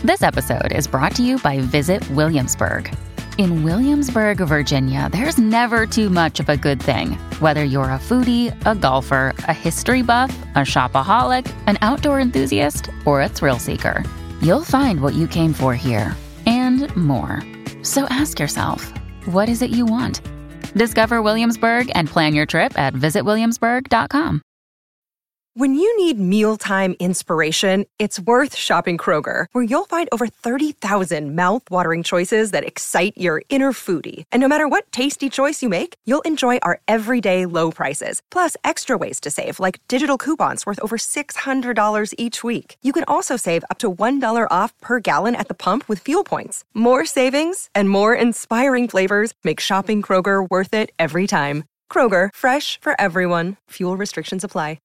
This episode is brought to you by Visit Williamsburg. In Williamsburg, Virginia, there's never too much of a good thing. Whether you're a foodie, a golfer, a history buff, a shopaholic, an outdoor enthusiast, or a thrill seeker, you'll find what you came for here and more. So ask yourself, what is it you want? Discover Williamsburg and plan your trip at visitwilliamsburg.com. When you need mealtime inspiration, it's worth shopping Kroger, where you'll find over 30,000 mouth-watering choices that excite your inner foodie. And no matter what tasty choice you make, you'll enjoy our everyday low prices, plus extra ways to save, like digital coupons worth over $600 each week. You can also save up to $1 off per gallon at the pump with fuel points. More savings and more inspiring flavors make shopping Kroger worth it every time. Kroger, fresh for everyone. Fuel restrictions apply.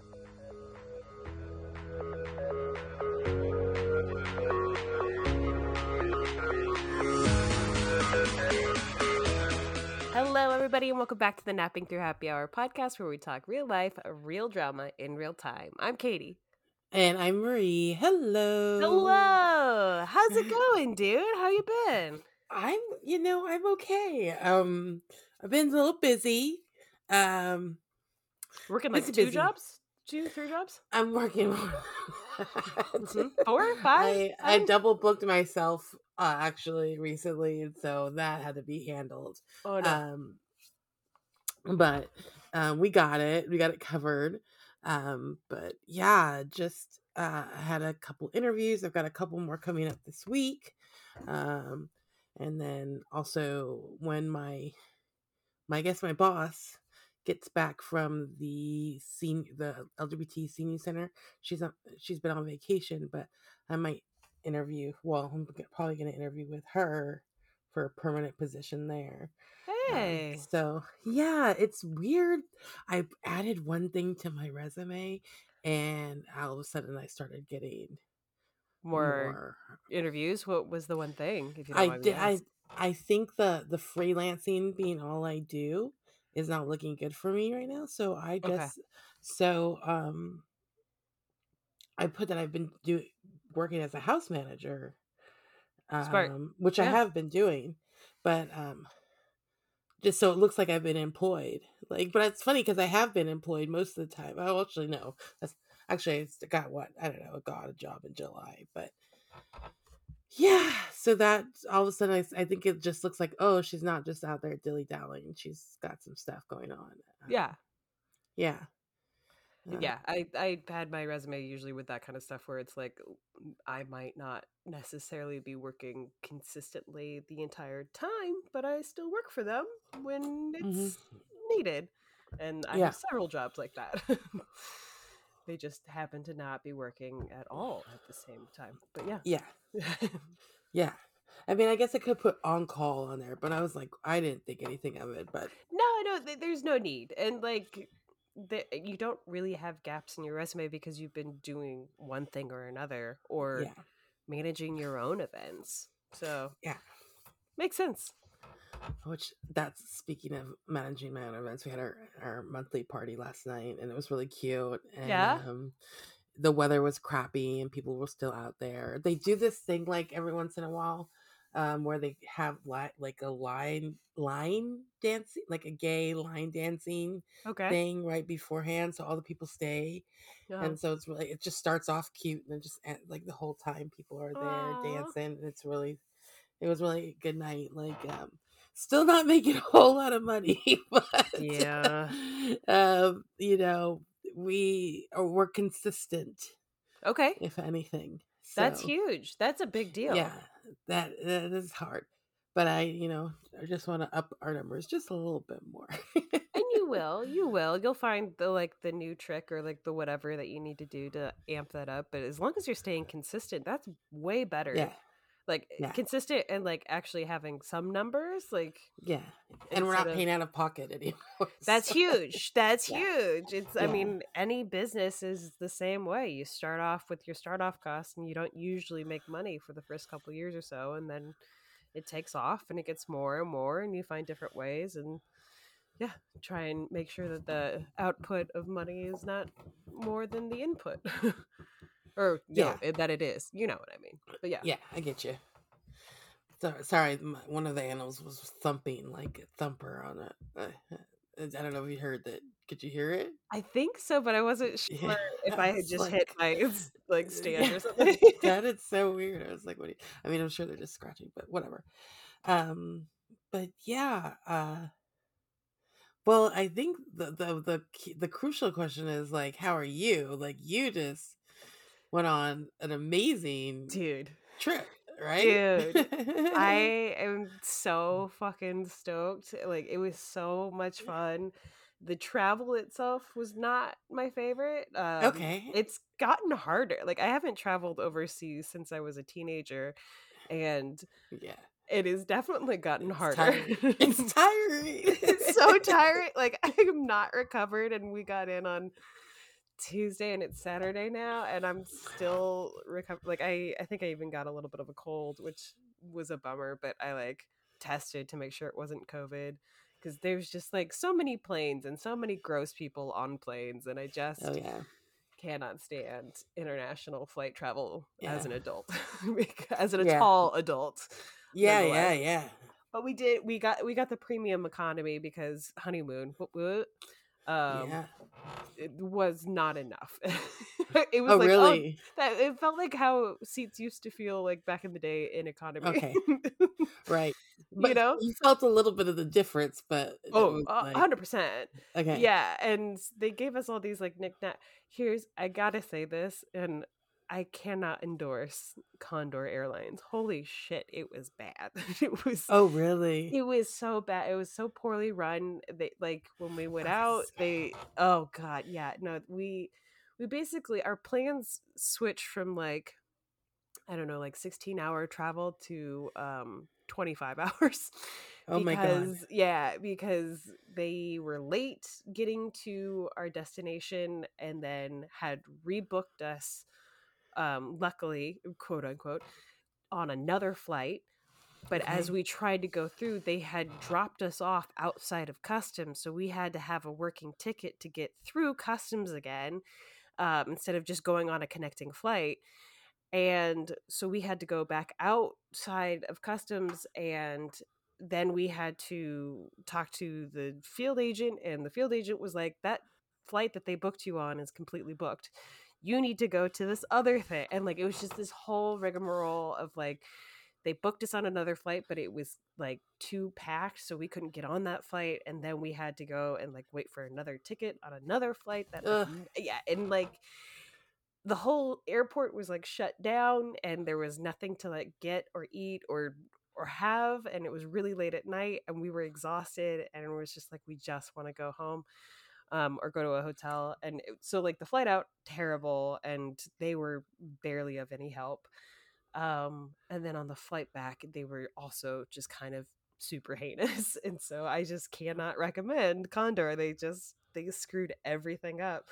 Hello, everybody, and welcome back to the Napping Through Happy Hour podcast, where we talk real life, real drama in real time. I'm Katie. And I'm Marie. Hello. Hello. How's it going, dude? How you been? I'm okay. I've been a little busy. Working like busy. 2 jobs? 2, 3 jobs? I'm working 4, 5? I double booked myself actually recently, and so that had to be handled. Oh no. But we got it. We got it covered. But yeah, just I had a couple interviews. I've got a couple more coming up this week. And then also when my boss gets back from the LGBT senior center, she's been on vacation, but I might interview. Well, I'm probably going to interview with her for a permanent position there. Hey. So yeah, it's weird. I added one thing to my resume, and all of a sudden I started getting More interviews? What was the one thing, if you don't mind me asking? I think the freelancing being all I do is not looking good for me right now. So I just I put that I've been working as a house manager, Smart. which I have been doing, but just so it looks like I've been employed. But it's funny because I have been employed most of the time. Oh, actually, no. I got a job in July, but yeah. So that all of a sudden, I think it just looks like, oh, she's not just out there dilly-dallying. She's got some stuff going on. Yeah. Yeah. Yeah, I had my resume usually with that kind of stuff where it's like I might not necessarily be working consistently the entire time, but I still work for them when it's needed. And I have several jobs like that. They just happen to not be working at all at the same time. But yeah. Yeah. Yeah. I mean, I guess I could put on call on there, but I was like, I didn't think anything of it. But no, there's no need. And you don't really have gaps in your resume because you've been doing one thing or another, or managing your own events. So yeah, makes sense. Speaking of managing my own events, we had our monthly party last night, and it was really cute. And the weather was crappy, and people were still out there. They do this thing like every once in a while, where they have like a line dancing, like a gay line dancing thing right beforehand, so all the people stay. And so it just starts off cute, and then just like the whole time people are there dancing. And it was really a good night. Still not making a whole lot of money, but we're consistent. Okay. If anything. That's huge. That's a big deal. Yeah. That is hard. But I just want to up our numbers just a little bit more. And you will. You'll find the new trick or the whatever that you need to do to amp that up. But as long as you're staying consistent, that's way better. Yeah. Consistent and actually having some numbers, and we're not paying out of pocket anymore. That's huge. That's huge. It's I mean, any business is the same way. You start off with your start off costs, and you don't usually make money for the first couple of years or so, and then it takes off and it gets more and more, and you find different ways, and try and make sure that the output of money is not more than the input. or Yeah. that it is. You know what I mean? But yeah, Yeah, I get you. Sorry, one of the animals was thumping like a thumper on it. I don't know if you heard that. Could you hear it? I think so, but I wasn't Yeah, sure if I I had was just hit like, my like stand yeah, or something. that is so weird. I was like, what? I mean, I'm sure they're just scratching, but whatever. Um, but yeah, well, I think the crucial question is like, how are you? Like, you just went on an amazing Dude, trip, right? dude, I am so fucking stoked. Like, it was so much fun. The travel itself was not my favorite. Okay. It's gotten harder. Like, I haven't traveled overseas since I was a teenager, and Yeah. it has definitely gotten It's harder. tiring. It's tiring. It's so tiring. Like, I am not recovered, and we got in on Tuesday and it's Saturday now, and I'm still like I think I even got a little bit of a cold, which was a bummer, but I like tested to make sure it wasn't COVID, because there's just like so many planes and so many gross people on planes, and I Oh just yeah. cannot stand international flight travel as Yeah. an adult. As a Yeah. tall adult Yeah, yeah, nonetheless. yeah. But we got the premium economy because honeymoon. Um Yeah. it was not enough. It was Oh like, oh, really? that it felt like how seats used to feel like back in the day in economy. Okay. Right. You But know? you felt a little bit of the difference, but it Oh, was like 100%. okay. Yeah, and they gave us all these like knick-knack. I gotta say this, and I cannot endorse Condor Airlines. Holy shit, it was bad. Oh really? It was so bad. It was so poorly run. They like when we went Oh, out, that's they sad. oh god, yeah. No, we basically our plans switched from like I don't know, like 16-hour travel to 25 hours Oh my god. because they were late getting to our destination and then had rebooked us luckily, quote unquote, on another flight, but as Okay. we tried to go through, they had dropped us off outside of customs, so we had to have a working ticket to get through customs again, instead of just going on a connecting flight. And so we had to go back outside of customs, and then we had to talk to the field agent, and the field agent was like, that flight that they booked you on is completely booked. You need to go to this other thing. And like it was just this whole rigmarole of like they booked us on another flight, but it was like too packed, so we couldn't get on that flight, and then we had to go and like wait for another ticket on another flight that like Ugh. yeah, and like the whole airport was like shut down, and there was nothing to like get or eat or have, and it was really late at night, and we were exhausted, and it was just like we just want to go home, or go to a hotel. And so like the flight out terrible, and they were barely of any help. And then on the flight back, they were also just kind of super heinous. And so I just cannot recommend Condor. They screwed everything up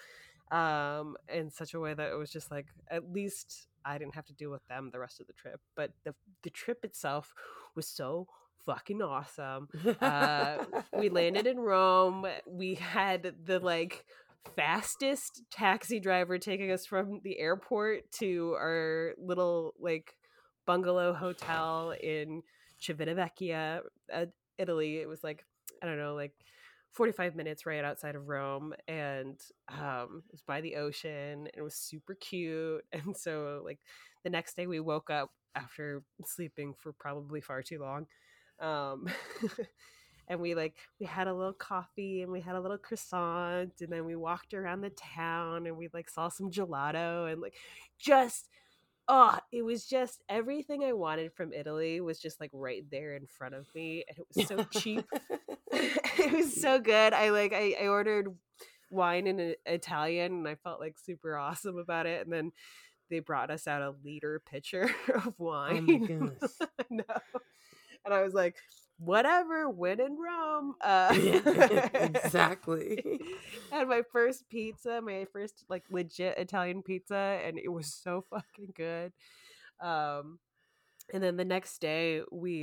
in such a way that it was just like, at least I didn't have to deal with them the rest of the trip. But the trip itself was so fucking awesome. We landed in Rome. We had the like fastest taxi driver taking us from the airport to our little like bungalow hotel in Civitavecchia, Italy. It was like, I don't know, like 45 minutes right outside of Rome, and it was by the ocean, and it was super cute. And so like the next day we woke up after sleeping for probably far too long, um and we had a little coffee and we had a little croissant, and then we walked around the town and we like saw some gelato, and like just it was just everything I wanted from Italy was just like right there in front of me, and it was so cheap. It was so good. I ordered wine in Italian, and I felt like super awesome about it. And then they brought us out a liter pitcher of Oh my wine. goodness. No. And I was like, whatever, when in Rome. Yeah, exactly. I had my first pizza, my first like legit Italian pizza, and it was so fucking good. Um, and then the next day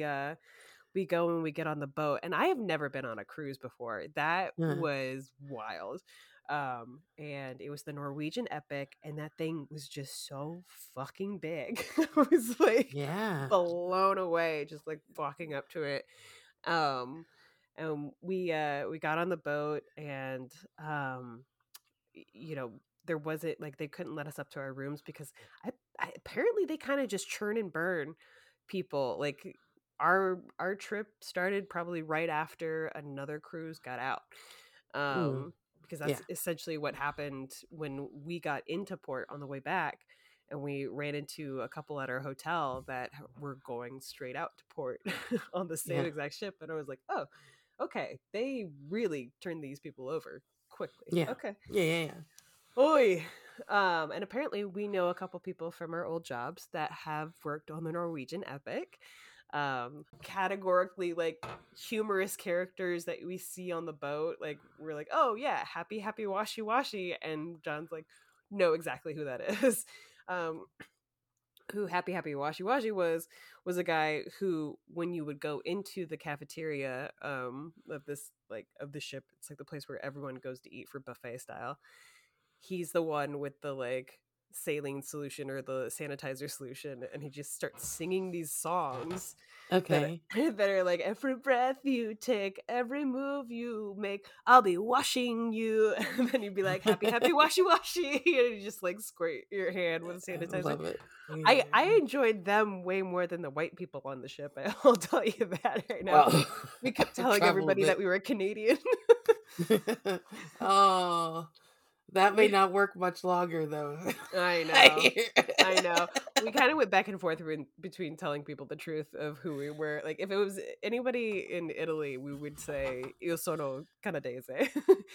we go and we get on the boat, and I have never been on a cruise before. That Yeah. was wild. And it was the Norwegian Epic, and that thing was just so fucking big. I was like blown away just like walking up to it. And we got on the boat, and you know, there wasn't like, they couldn't let us up to our rooms because I apparently they kind of just churn and burn people. Like our trip started probably right after another cruise got out. Because that's essentially what happened when we got into port on the way back, and we ran into a couple at our hotel that were going straight out to port on the same exact ship. And I was like, oh, okay, they really turned these people over quickly. Okay. Oi. And apparently we know a couple people from our old jobs that have worked on the Norwegian Epic. Categorically like humorous characters that we see on the boat. Like we're like, oh yeah, happy washy washy, and John's like, know exactly who that is. Who happy washy washy was a guy who, when you would go into the cafeteria of the ship, it's like the place where everyone goes to eat for buffet style. He's the one with the like saline solution or the sanitizer solution, and he just starts singing these songs that are like, every breath you take, every move you make, I'll be washing you. And then you'd be like, happy washy washy, and you just like squirt your hand with sanitizer. I love it. I enjoyed them way more than the white people on the ship. I'll tell you that right now. Well, we kept telling everybody that we were Canadian. Oh, that may not work much longer, though. I know. We kind of went back and forth between telling people the truth of who we were. Like, if it was anybody in Italy, we would say, io sono canadese.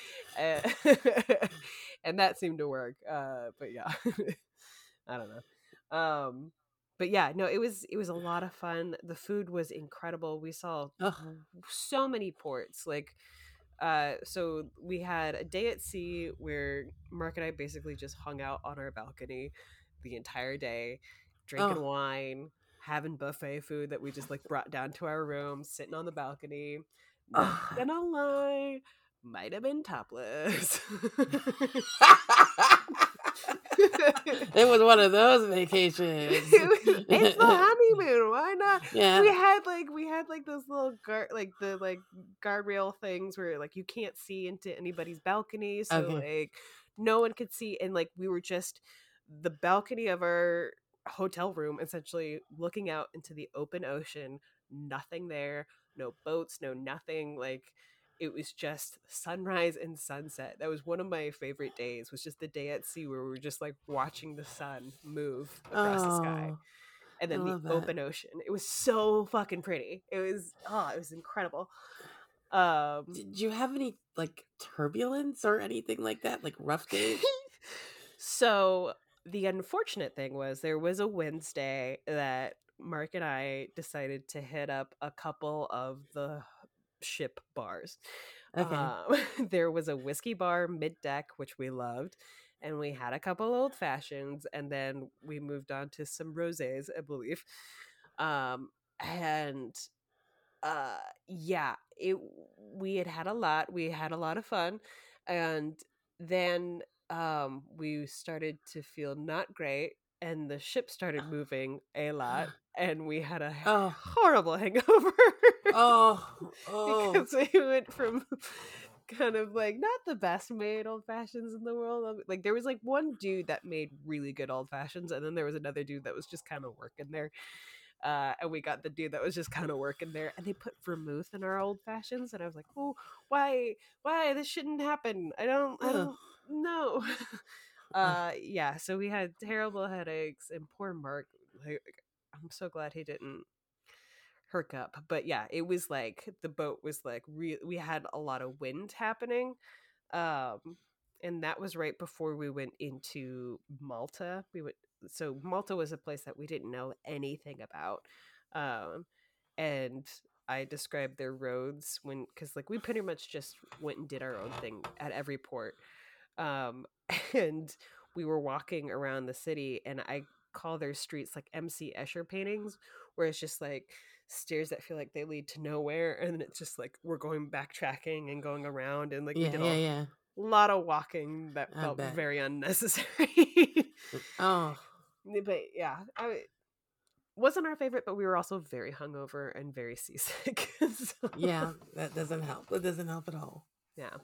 And that seemed to work. But yeah, I don't know. But yeah, no, it was a lot of fun. The food was incredible. We saw so many ports. Like, so we had a day at sea where Mark and I basically just hung out on our balcony the entire day, drinking wine, having buffet food that we just like brought down to our room, sitting on the balcony. Not gonna lie, might have been topless. It was one of those vacations. It's the honeymoon. Why not? Yeah. We had like those little guardrail things where like you can't see into anybody's balcony, so like no one could see, and like we were just the balcony of our hotel room essentially looking out into the open ocean. Nothing there, no boats, no nothing. Like, it was just sunrise and sunset. That was one of my favorite days, was just the day at sea where we were just like watching the sun move across the sky, and then the open ocean. It was so fucking pretty. It was incredible. Did you have any like turbulence or anything like that, like rough days? So the unfortunate thing was there was a Wednesday that Mark and I decided to hit up a couple of the ship bars. There was a whiskey bar mid deck, which we loved, and we had a couple old fashions, and then we moved on to some rosés, I believe. We had a lot. We had a lot of fun, and then we started to feel not great, and the ship started moving a lot, and we had a horrible hangover. Because we went from kind of like not the best made old fashions in the world. Like, there was like one dude that made really good old fashions, and then there was another dude that was just kind of working there. And we got the dude that was just kind of working there, and they put vermouth in our old fashions, and I was like, oh, why this shouldn't happen. I don't know. So we had terrible headaches, and poor Mark, like, I'm so glad he didn't herc up. But yeah, it was like the boat was like we had a lot of wind happening, and that was right before we went into Malta. So Malta was a place that we didn't know anything about, and I described their roads because like we pretty much just went and did our own thing at every port, and we were walking around the city, and I call their streets like MC Escher paintings, where it's just like stairs that feel like they lead to nowhere, and then it's just like we're going backtracking and going around, and like we did lot of walking that I felt bet. very unnecessary. Oh, But yeah, wasn't our favorite, but we were also very hungover and very seasick. So, yeah, that doesn't help. It doesn't help at all. yeah.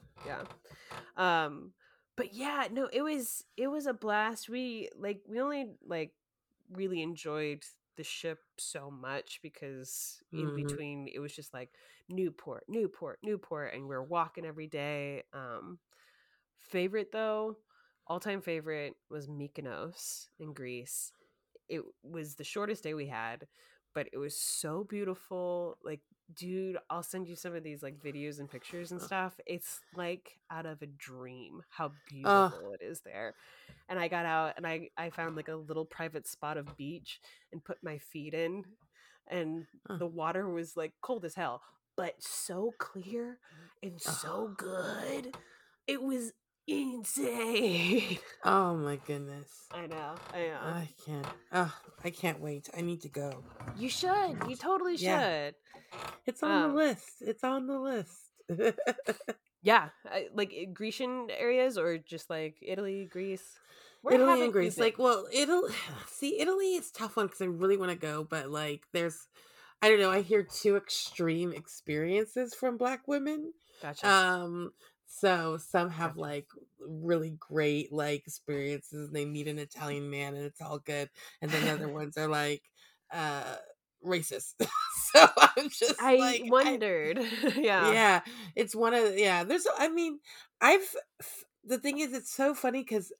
But yeah, no, it was a blast. We only really enjoyed the ship so much because in Mhm. between it was just like Newport, and we're walking every day. Favorite though, all-time favorite was Mykonos in Greece. It was the shortest day we had, but it was so beautiful. Like, dude, I'll send you some of these like videos and pictures and stuff. It's like out of a dream how Oh, beautiful it is there. And I got out and I found like a little private spot of beach and put my feet in, and oh, the water was like cold as hell, but so clear and so oh. good. It was insane. Oh my goodness. I know. I can't. Oh, I can't wait. I need to go. You should. You totally Yeah. should. It's on the list. It's on the list. Yeah, like Grecian areas or just like Italy, Greece. Where Italy haven't and you Greece. been? Like, well, Italy. See, Italy is a tough one because I really want to go, but like, I don't know. I hear two extreme experiences from Black women. Gotcha. So some have Gotcha. like really great like experiences, and they meet an Italian man, and it's all good, and then other ones are like, uh, racist. So I'm just I like, wondered. Yeah. yeah, it's one of yeah. There's, I mean, the thing is, it's so funny because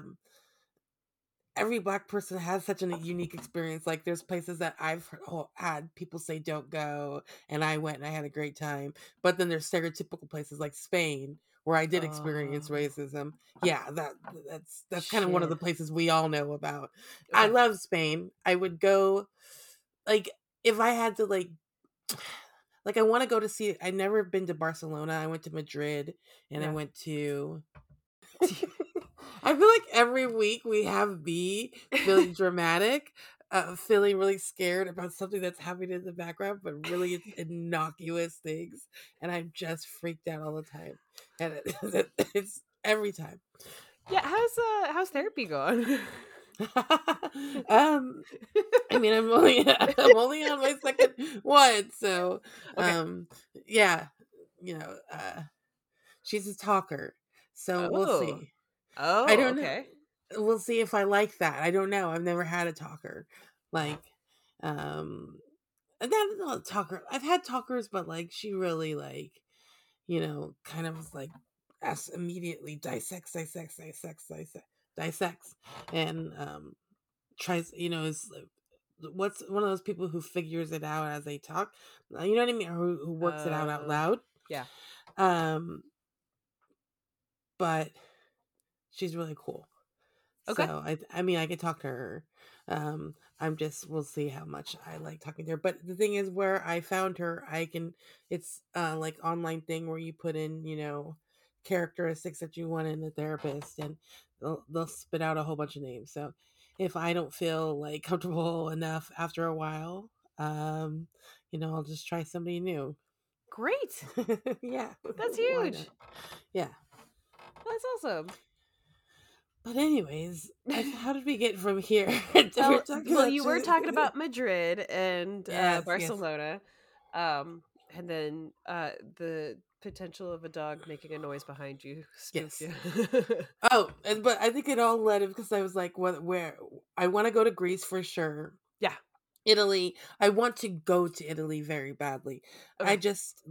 every Black person has such a unique experience. Like there's places that I've had people say don't go, and I went and I had a great time. But then there's stereotypical places like Spain where I did experience Oh, racism. Yeah, that's kind of one of the shit. places we all know about. I Okay. love Spain. I would go, like, if I had to like I want to go to see. I've never been to Barcelona. I went to Madrid, and I Yeah. went to. I feel like every week we have B feeling dramatic, feeling really scared about something that's happening in the background, but really it's innocuous things, and I'm just freaked out all the time, and it's every time. Yeah, how's therapy going? um, I mean, I'm only on my second one, so Okay. yeah, she's a talker, so we'll Oh. see. I Oh, don't know. okay. We'll see if I like that. I don't know. I've never had a talker. Like, um, not a talker. I've had talkers, but like she really kind of like asks immediately dissects, and tries, is what's one of those people who figures it out as they talk. You know what I mean? Or who works it out Uh, loud. yeah. Um, but she's really cool. Okay. So I mean I could talk to her. We'll see how much I like talking to her. But the thing is, where I found her, it's like online thing where you put in, characteristics that you want in a therapist, and they'll spit out a whole bunch of names. So if I don't feel like comfortable enough after a while, I'll just try somebody new. Great. Yeah. That's Why huge. not? Yeah. That's awesome. But anyways, how did we get from here? We're talking Well, about you were talking about Madrid and yes, yes. Barcelona, and then the potential of a dog making a noise behind you spooked Yes. you. Oh, but I think it all led because I was like, where I want to go to Greece for sure. Yeah. Italy. I want to go to Italy very badly. I Okay. just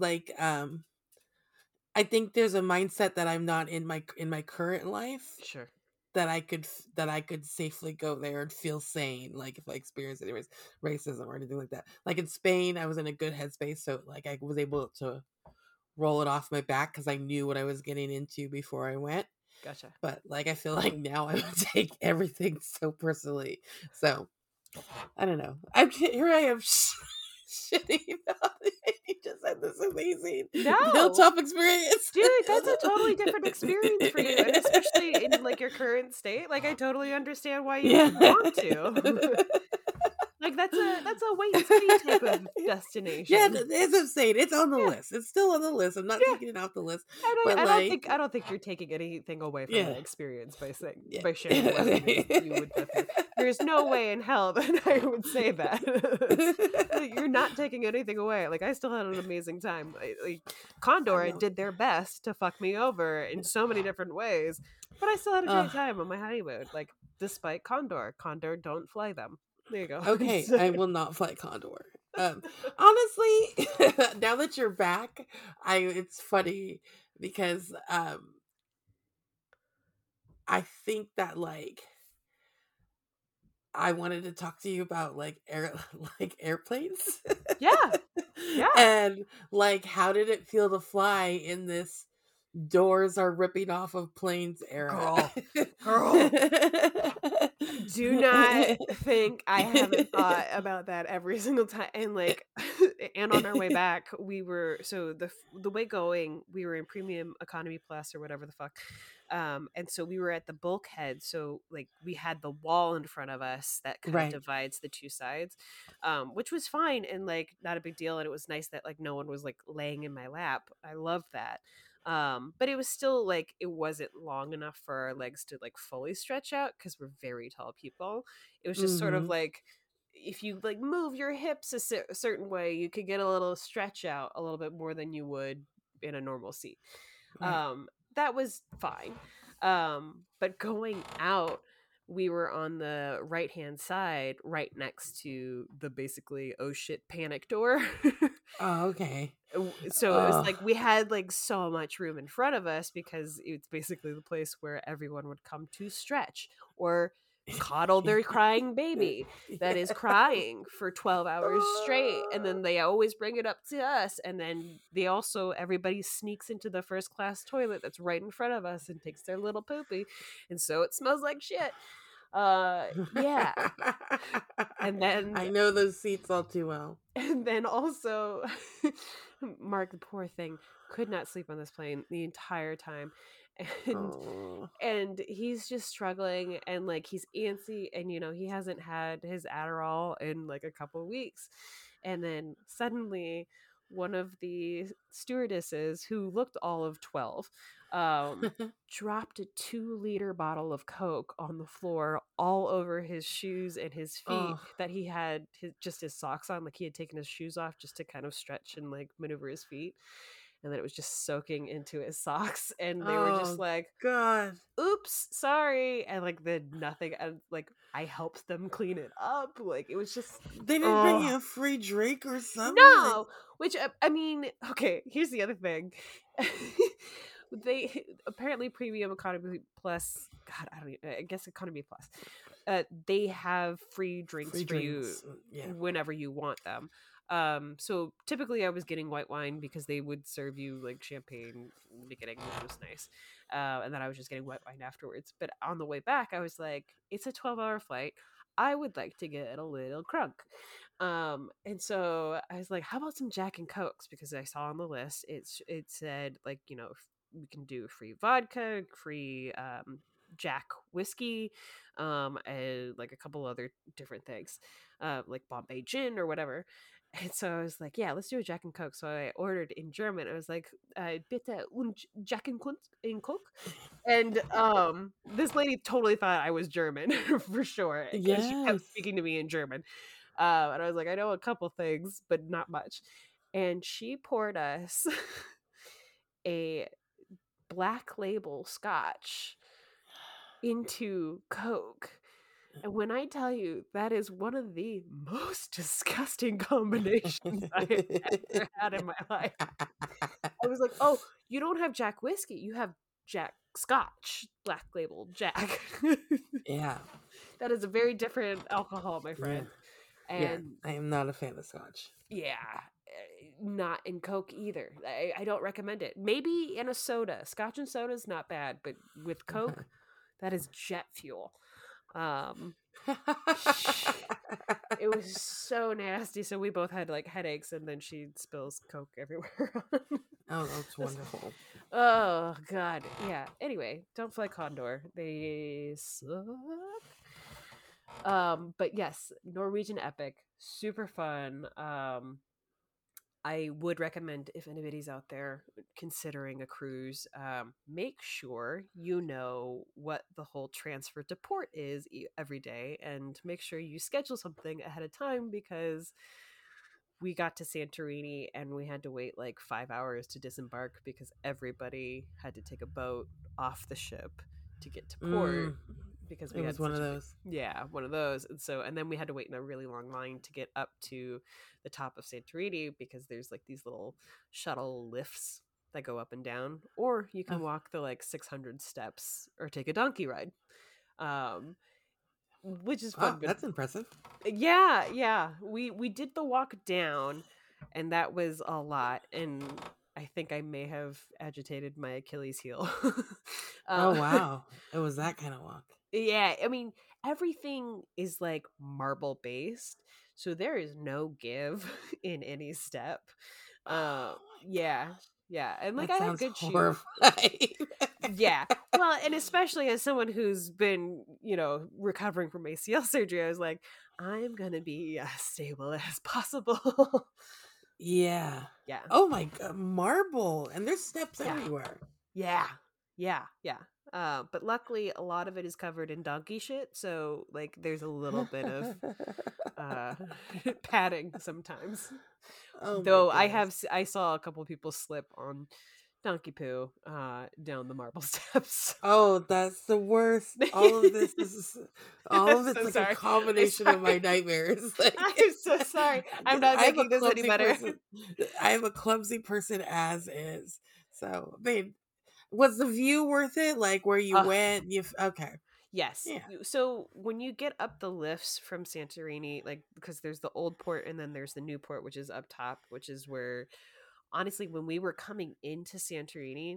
I think there's a mindset that I'm not in my current life Sure. that I could safely go there and feel sane, like if I experienced any racism or anything like that. Like in Spain, I was in a good headspace, so like I was able to roll it off my back because I knew what I was getting into before I went. Gotcha. But like I feel like now I would take everything so personally. So I don't know. Here I am shitting on it. You just had this amazing hilltop experience. Dude, that's a totally different experience for you, and especially in like your current state. Like I totally understand why you would want to. Like that's a wait and see type of destination. Yeah, it's insane. It's on the list. It's still on the list. I'm not taking it off the list. But I don't think you're taking anything away from the experience by sharing what it is you would go through. There's no way in hell that I would say that. You're not taking anything away. Like I still had an amazing time. Like Condor did their best to fuck me over in so many different ways, but I still had a great time on my honeymoon. Like despite Condor, don't fly them. There you go. Okay, I will not fly Condor. Honestly, now that you're back, it's funny because I think that like I wanted to talk to you about like airplanes. Yeah. And like how did it feel to fly in this doors are ripping off of planes era? Girl. Do not think I haven't thought about that every single time. And like, and on our way back, we were the way going, we were in premium economy plus or whatever the fuck. And so we were at the bulkhead. So like we had the wall in front of us that kind of divides the two sides, which was fine and like not a big deal. And it was nice that like no one was like laying in my lap. I love that. But it was still like it wasn't long enough for our legs to like fully stretch out because we're very tall people. It was just sort of like if you like move your hips a certain way, you could get a little stretch out a little bit more than you would in a normal seat. That was fine. But going out, we were on the right hand side, right next to the basically oh shit panic door. Oh, okay. So it was like we had like so much room in front of us because it's basically the place where everyone would come to stretch or coddle their crying baby that is crying for 12 hours straight, and then they always bring it up to us, and then everybody sneaks into the first class toilet that's right in front of us and takes their little poopy, and so it smells like shit. Yeah. And then I know those seats all too well. And then also Mark, the poor thing, could not sleep on this plane the entire time. And he's just struggling and like he's antsy and he hasn't had his Adderall in like a couple of weeks. And then suddenly one of the stewardesses who looked all of 12 dropped a 2-liter bottle of Coke on the floor all over his shoes and his feet that he had his socks on. Like he had taken his shoes off just to kind of stretch and like maneuver his feet. And then it was just soaking into his socks, and they were just like, God, oops, sorry. And like nothing. And like I helped them clean it up. Like it was just they didn't bring you a free drink or something. No, which I mean, okay. Here's the other thing. They apparently premium economy plus. God, I guess economy plus. They have free drinks for you whenever you want them. So typically I was getting white wine because they would serve you like champagne in the beginning, which was nice. And then I was just getting white wine afterwards. But on the way back, I was like, it's a 12-hour flight. I would like to get a little crunk. And so I was like, how about some Jack and Cokes? Because I saw on the list, it said like, we can do free vodka, free, Jack whiskey, and like a couple other different things, like Bombay gin or whatever. And so I was like, yeah, let's do a Jack and Coke. So I ordered in German. I was like, bitte und Jack and Coke. And this lady totally thought I was German for sure. Yes. She kept speaking to me in German. And I was like, I know a couple things, but not much. And she poured us a Black Label scotch into Coke. And when I tell you that is one of the most disgusting combinations I have ever had in my life, I was like, oh, you don't have Jack whiskey, you have Jack Scotch, Black Label Jack. Yeah. That is a very different alcohol, my friend. Yeah. And I am not a fan of Scotch. Yeah. Not in Coke either. I don't recommend it. Maybe in a soda. Scotch and soda is not bad, but with Coke, that is jet fuel. It was so nasty. So we both had like headaches, and then she spills Coke everywhere. Oh, that's wonderful. Oh God, yeah. Anyway, don't fly Condor. They suck. But yes, Norwegian Epic, super fun. I would recommend, if anybody's out there considering a cruise, make sure you know what the whole transfer to port is every day, and make sure you schedule something ahead of time, because we got to Santorini and we had to wait like 5 hours to disembark because everybody had to take a boat off the ship to get to port, because we It had was one such of a big, those. yeah, one of those. And then we had to wait in a really long line to get up to the top of Santorini, because there's like these little shuttle lifts that go up and down, or you can Okay. walk the like 600 steps or take a donkey ride, um which is fun. Oh, But that's impressive. yeah, we did the walk down, and that was a lot, and I think I may have agitated my Achilles heel. Oh, uh, wow. It was that kind of walk. yeah, I mean, everything is like marble based, so there is no give in any step. Oh my Yeah, gosh. yeah, and like That I had sounds good shoes. horrifying. Yeah. Well, and especially as someone who's been, recovering from ACL surgery, I was like, I'm going to be as stable as possible. Yeah. Yeah. Oh my god, marble. And there's steps Yeah. everywhere. Yeah. Yeah. Yeah. But luckily, a lot of it is covered in donkey shit. So, like, there's a little bit of uh, padding sometimes. Oh my Though goodness. I saw a couple people slip on donkey poo down the marble steps. Oh, that's the worst. All of it's So like a sorry. I'm combination of my sorry. nightmares. Like I'm so sorry. I'm not I am a making this any clumsy better. person. I am a clumsy person as is. So, I mean, was the view worth it? Like where you went? Okay. Yes. Yeah. So when you get up the lifts from Santorini, like, because there's the old port and then there's the new port, which is up top, which is where, honestly, when we were coming into Santorini,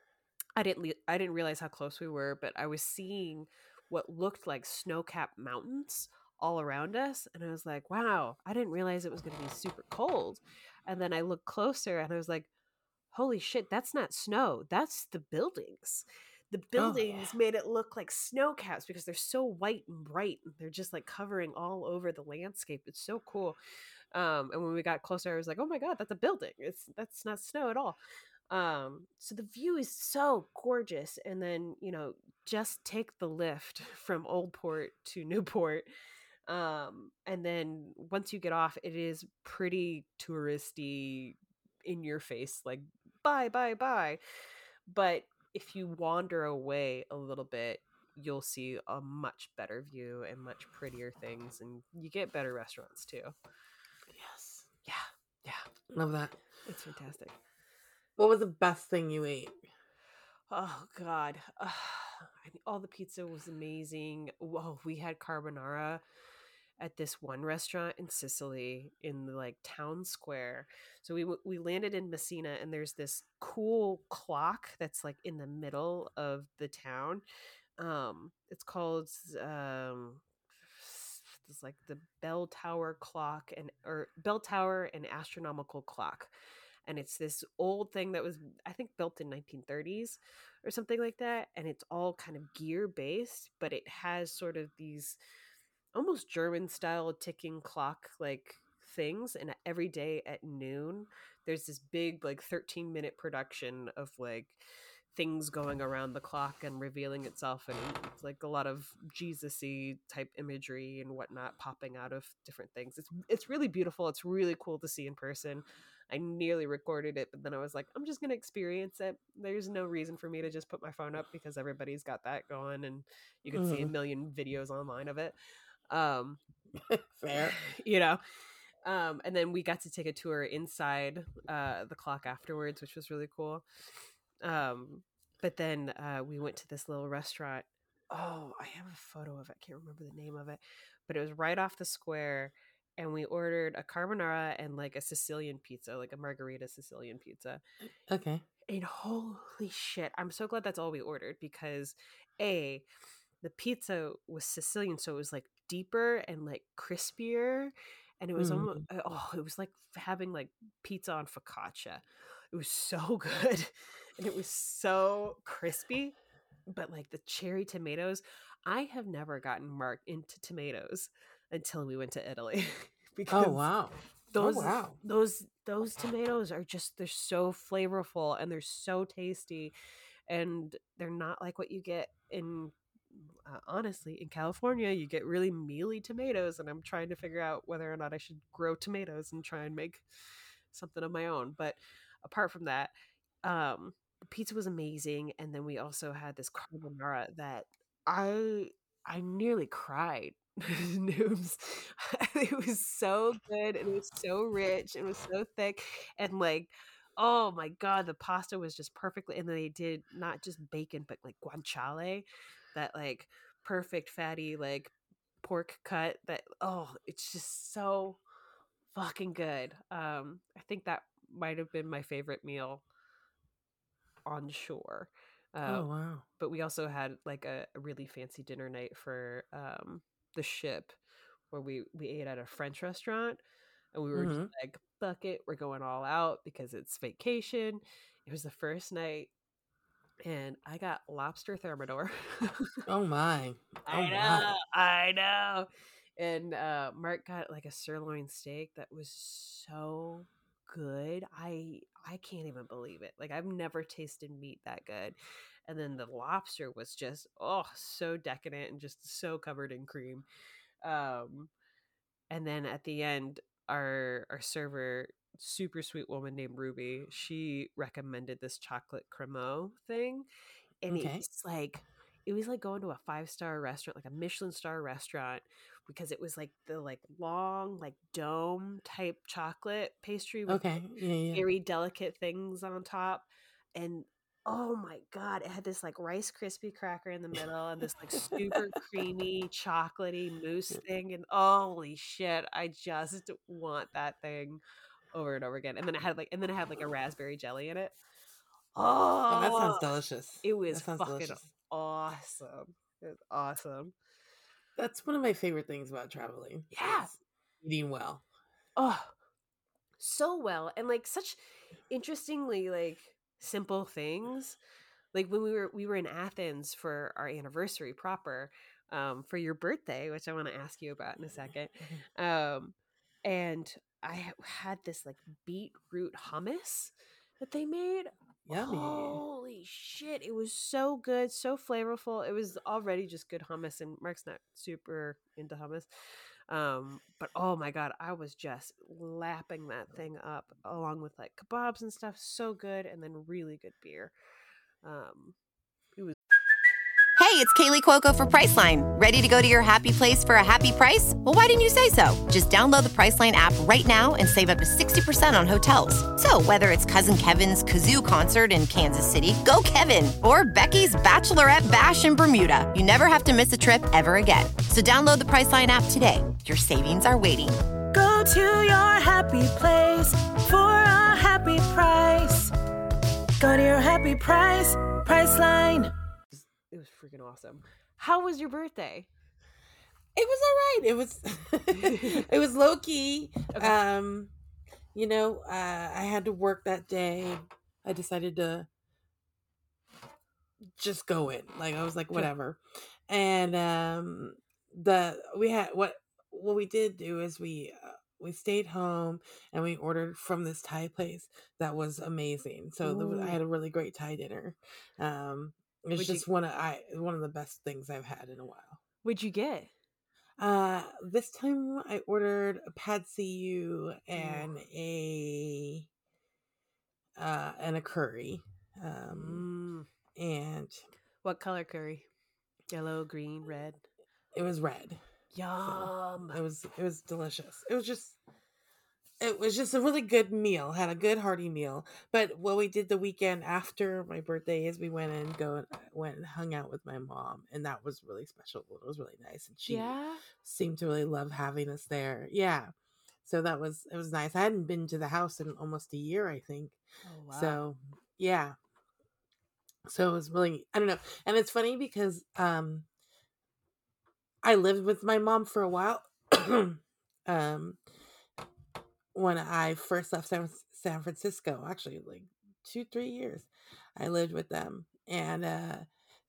I didn't realize how close we were, but I was seeing what looked like snow-capped mountains all around us, and I was like, wow, I didn't realize it was going to be super cold. And then I looked closer and I was like, holy shit, that's not snow, that's the buildings. The Oh yeah. buildings made it look like snow caps because they're so white and bright, and they're just like covering all over the landscape. It's so cool. And when we got closer, I was like, oh my god, that's a building, that's not snow at all. So the view is so gorgeous. And then, just take the lift from Old Port to Newport. And then once you get off, it is pretty touristy, in your face, like, bye bye bye. But if you wander away a little bit, you'll see a much better view and much prettier things, and you get better restaurants too. Yes. Yeah, Love that. it's fantastic. What was the best thing you ate? Oh god. I mean, all the pizza was amazing. Whoa, we had carbonara at this one restaurant in Sicily, in the like town square. So we landed in Messina, and there's this cool clock that's like in the middle of the town. It's called it's like the bell tower clock, or bell tower and astronomical clock. And it's this old thing that was, I think, built in 1930s or something like that, and it's all kind of gear based, but it has sort of these almost German style ticking clock like things. And every day at noon, there's this big like 13-minute production of like things going around the clock and revealing itself, and it's like a lot of Jesus-y type imagery and whatnot popping out of different things. It's really beautiful. It's really cool to see in person. I nearly recorded it, but then I was like, I'm just gonna experience it. There's no reason for me to just put my phone up, because everybody's got that going, and you can see a million videos online of it. Fair. And then we got to take a tour inside the clock afterwards, which was really cool. But then we went to this little restaurant. Oh, I have a photo of it. I can't remember the name of it, but it was right off the square. And we ordered a carbonara and like a Sicilian pizza, like a margherita Sicilian pizza. Okay. And holy shit, I'm so glad that's all we ordered, because the pizza was Sicilian, so it was like deeper and like crispier, and it was almost it was like having like pizza on focaccia. It was so good, and it was so crispy. But like the cherry tomatoes, I have never gotten Mark into tomatoes until we went to Italy Oh because wow. Oh those wow. those tomatoes are just, they're so flavorful and they're so tasty, and they're not like what you get in honestly in California. You get really mealy tomatoes, and I'm trying to figure out whether or not I should grow tomatoes and try and make something of my own. But apart from that, the pizza was amazing, and then we also had this carbonara that I nearly cried. Noobs. It was so good, and it was so rich, and it was so thick, and like, oh my god, the pasta was just perfectly, and they did not just bacon but like guanciale, that like perfect fatty like pork cut that, oh, it's just so fucking good. I think that might have been my favorite meal on shore. Uh, Oh wow. but we also had like a really fancy dinner night for the ship, where we ate at a French restaurant, and we were just Mm-hmm. like, fuck it, we're going all out because it's vacation. It was the first night, and I got lobster thermidor. Oh my. Oh I my. know, I know. And Mark got like a sirloin steak that was so good. I can't even believe it. Like, I've never tasted meat that good. And then the lobster was just, oh, so decadent and just so covered in cream. Um and then at the end, our server, super sweet woman named Ruby, she recommended this chocolate cremeux thing, and Okay. it was like going to a 5-star restaurant, like a Michelin star restaurant, because it was like the like long like dome type chocolate pastry with Okay. Yeah, yeah. very delicate things on top. And oh my god, it had this like Rice Krispie cracker in the middle and this like super creamy chocolatey mousse thing, and holy shit, I just want that thing over and over again. And then it had like a raspberry jelly in it. Oh, that Oh, sounds delicious. it was That sounds fucking delicious. awesome. It was awesome. That's one of my favorite things about traveling Yeah. is eating well. Oh, so well. And like such interestingly like simple things. Like when we were in Athens for our anniversary proper, for your birthday, which I want to ask you about in a second. Um and had this like beetroot hummus that they made. Yummy. Holy shit, it was so good, so flavorful. It was already just good hummus, and Mark's not super into hummus. But oh my god, I was just lapping that thing up along with like kebabs and stuff. So good, and then really good beer. Um, it was Hey, it's Kaylee Cuoco for Priceline. Ready to go to your happy place for a happy price? Well, why didn't you say so? Just download the Priceline app right now and save up to 60% on hotels. So whether it's Cousin Kevin's Kazoo concert in Kansas City, go Kevin, or Becky's Bachelorette Bash in Bermuda, you never have to miss a trip ever again. So download the Priceline app today. Your savings are waiting. Go to your happy place for a happy price. Go to your happy price, Priceline. it was freaking awesome. How was your birthday? It was all right. It was it was low key. Okay. I had to work that day. I decided to just go in. Like I was like, Sure. whatever. And what we did do is we stayed home and we ordered from this Thai place that was amazing. So I Ooh. had a really great Thai dinner. It was What'd you- just one of the best things I've had in a while. What'd you get? This time I ordered a pad see ew and a curry. And What color curry? Yellow, green, red? it was red. Yum. So it was delicious. It was just a really good meal. Had a good hearty meal. But what we did the weekend after my birthday is we went and hung out with my mom, and that was really special. It was really nice, and she seemed to really love having us there. Yeah. So it was nice. I hadn't been to the house in almost a year, I think. Oh, wow. So yeah. So it was really, I don't know. And it's funny because I lived with my mom for a while. When I first left San Francisco, actually like 2-3 years, I lived with them. And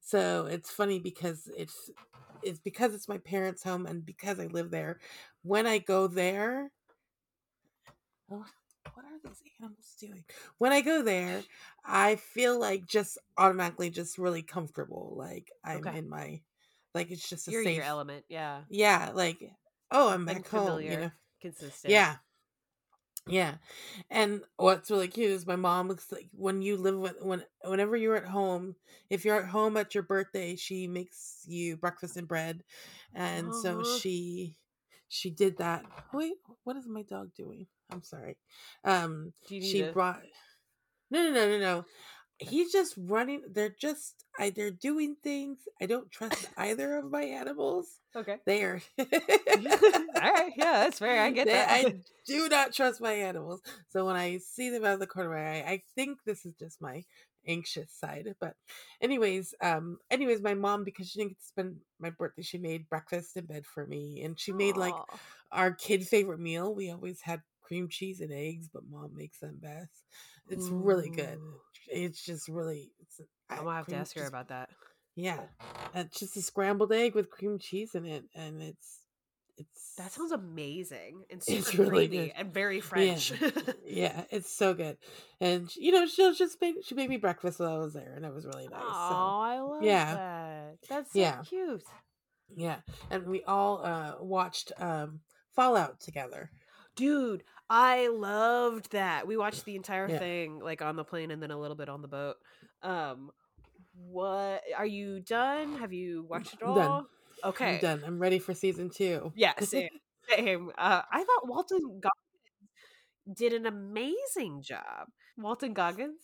So it's funny because it's because it's my parents' home and because I live there. When I go there, oh, what are these animals doing? When I go there, I feel like just automatically just really comfortable. Like I'm Okay. in my, like it's just a You're in your safe, element, yeah. yeah. Like, oh, I'm Something back home. familiar, consistent. Yeah, yeah. And what's really cute is my mom looks like when you live with whenever you're at home, if you're at home at your birthday, she makes you breakfast and bread. And so Uh-huh. she did that. Wait, what is my dog doing? I'm sorry. Do you need She to? brought no. He's just running. They're doing things. I don't trust either of my animals. Okay. They are All right, yeah, that's fair. I get that. I do not trust my animals. So when I see them out of the corner of my eye, I think this is just my anxious side. But anyways, my mom, because she didn't get to spend my birthday, she made breakfast in bed for me. And she made like Aw. our kid favorite meal. We always had cream cheese and eggs, but mom makes them best. It's really good. Ooh. It's just really I'm gonna have to cream ask her just about that. yeah. It's just a scrambled egg with cream cheese in it, and That it's sounds amazing and super it's really creamy good. and very Yeah. French. Yeah, it's so good. And she made me breakfast while I was there and it was really nice. So, Oh, I love yeah. that. That's so Yeah. cute. Yeah. And we all watched Fallout together. Dude, I loved that. We watched the entire Yeah. thing like on the plane and then a little bit on the boat. Um what are you done? Have you watched it I'm done. all? I'm Okay. done. I'm ready for season 2. Yeah, same. Same. I thought Walton did an amazing job. Walton Goggins?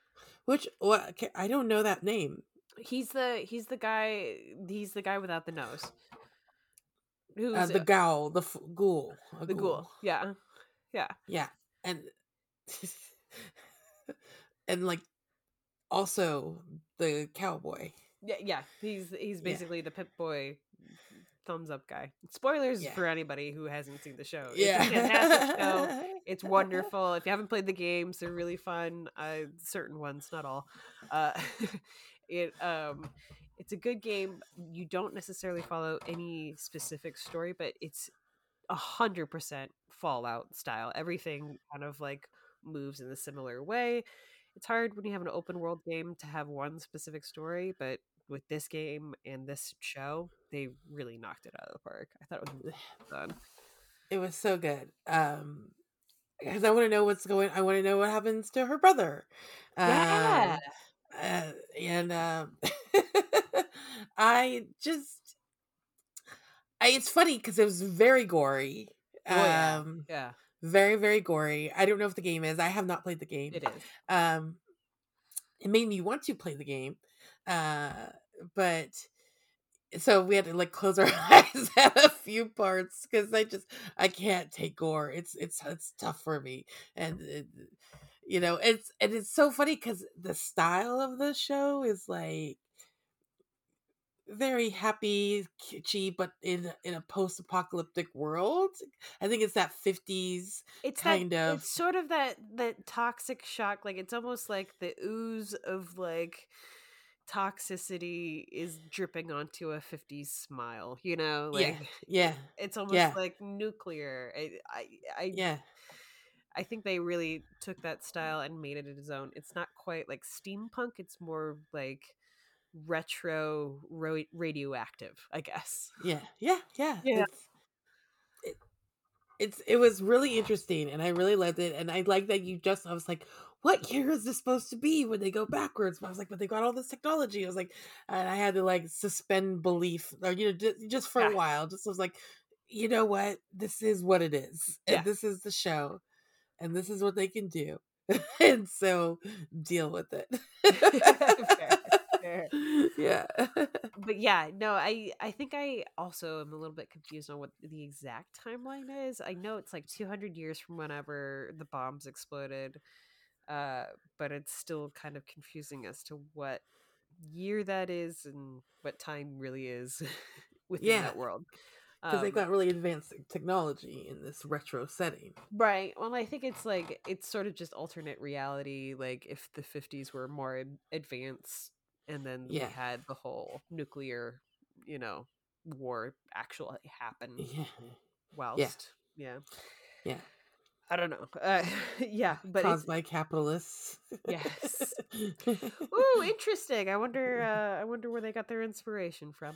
I don't know that name. He's the guy without the nose. Who's The ghoul, ghoul, a the ghoul? ghoul. Yeah. Yeah. Yeah. And and like also the cowboy. Yeah. He's Yeah. basically the Pip Boy thumbs up guy. Spoilers Yeah. for anybody who hasn't seen the show. It's a fantastic show. Yeah. It's wonderful. If you haven't played the games, they're really fun. Certain ones, not all. Uh, it it's a good game. You don't necessarily follow any specific story, but it's 100% Fallout style. Everything kind of like moves in a similar way. It's hard when you have an open world game to have one specific story, but with this game and this show, they really knocked it out of the park. I thought it was really fun. It was so good. Because I want to know I want to know what happens to her brother. Yeah. And I just it's funny because it was very gory. Oh yeah. Yeah. Very, very gory. I don't know if the game is. I have not played the game. It is. It made me want to play the game. But so we had to like close our eyes at a few parts because I can't take gore. It's tough for me. And it's so funny because the style of the show is like very happy, kitschy, but in a post-apocalyptic world. I think it's that 50s kind of. It's sort of that toxic shock. Like it's almost like the ooze of like toxicity is dripping onto a 50s smile, like Yeah. it's almost like nuclear. Yeah. I think they really took that style and made it its own. It's not quite like steampunk, it's more like retro radioactive, I guess. Yeah. It Yeah. was really interesting and I really loved it. And I like that I was like, what year is this supposed to be when they go backwards? But I was like, but they got all this technology. I was like, and I had to like suspend belief or, just for a while. Just was like, you know what? This is what it is. And this is the show. And this is what they can do. And so deal with it. Fair. Yeah. But yeah, no, I think I also am a little bit confused on what the exact timeline is. I know it's like 200 years from whenever the bombs exploded, but it's still kind of confusing as to what year that is and what time really is within that world. Because they've got really advanced technology in this retro setting. Right. Well, I think it's like, it's sort of just alternate reality. Like if the 50s were more advanced and then we had the whole nuclear, war actually happen whilst yeah. I don't know. But caused by capitalists. Yes. Ooh, interesting. I wonder where they got their inspiration from.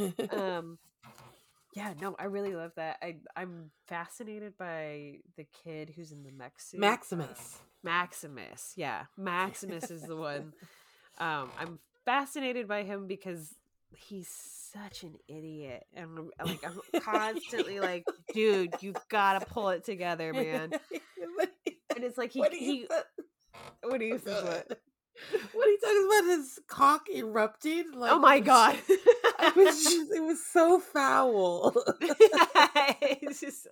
Yeah, no, I really love that. I'm fascinated by the kid who's in the mech suit. Maximus. Yeah, Maximus is the one. I'm fascinated by him because he's such an idiot, and I'm constantly like, dude, you gotta pull it together, man. And it's like what do you think? When he talks about his cock erupted, oh my god, it was so foul. It's just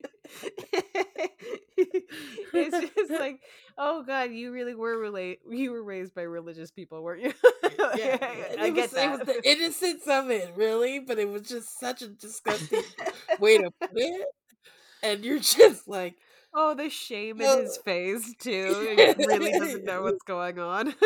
like, oh god, you really were you were raised by religious people, weren't you? I get that. It was the innocence of it, really, but it was just such a disgusting way to put it. And you're just like, oh, the shame in his face too. He really doesn't know what's going on.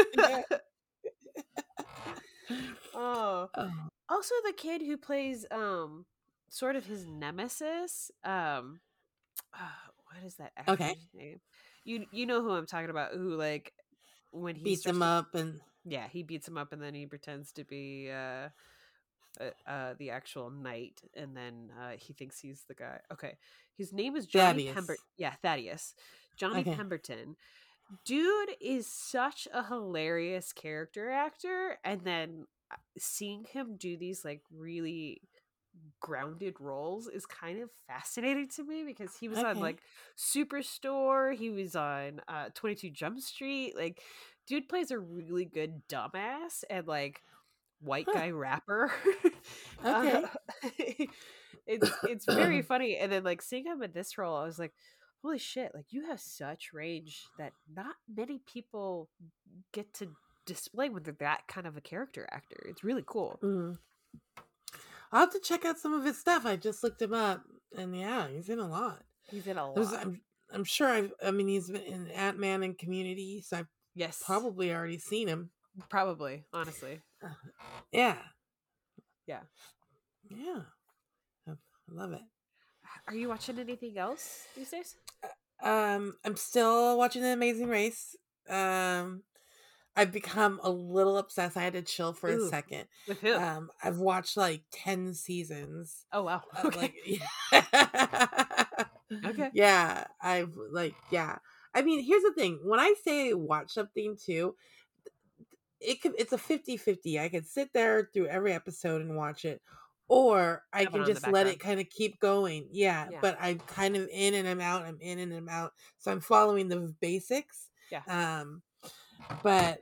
Oh. Also the kid who plays sort of his nemesis. What is that actor's name? You know who I'm talking about, who like when he beats him up and he beats him up and then he pretends to be the actual knight, and then he thinks he's the guy. Okay, his name is Johnny Pemberton. Yeah, Thaddeus. Johnny Pemberton. Dude is such a hilarious character actor, and then seeing him do these like really grounded roles is kind of fascinating to me, because he was on like Superstore, he was on 22 Jump Street. Like, dude plays a really good dumbass and like white guy rapper. It's very funny. And then like seeing him in this role, I was like, holy shit, like you have such range that not many people get to display when they're that kind of a character actor. It's really cool. I'll have to check out some of his stuff. I just looked him up, and he's in a lot. I'm sure I mean he's been in Ant-Man and Community, so I've probably already seen him. Probably, honestly. Yeah. I love it. Are you watching anything else these days? I'm still watching The Amazing Race. I've become a little obsessed. I had to chill for a second. With who? I've watched like 10 seasons. Oh wow. Okay. Okay. Yeah. I mean, here's the thing. When I say watch something too, it's a 50-50. I could sit there through every episode and watch it, or I can just let it kind of keep going. Yeah. But I'm kind of in and I'm out. I'm in and I'm out. So I'm following the basics. Yeah. But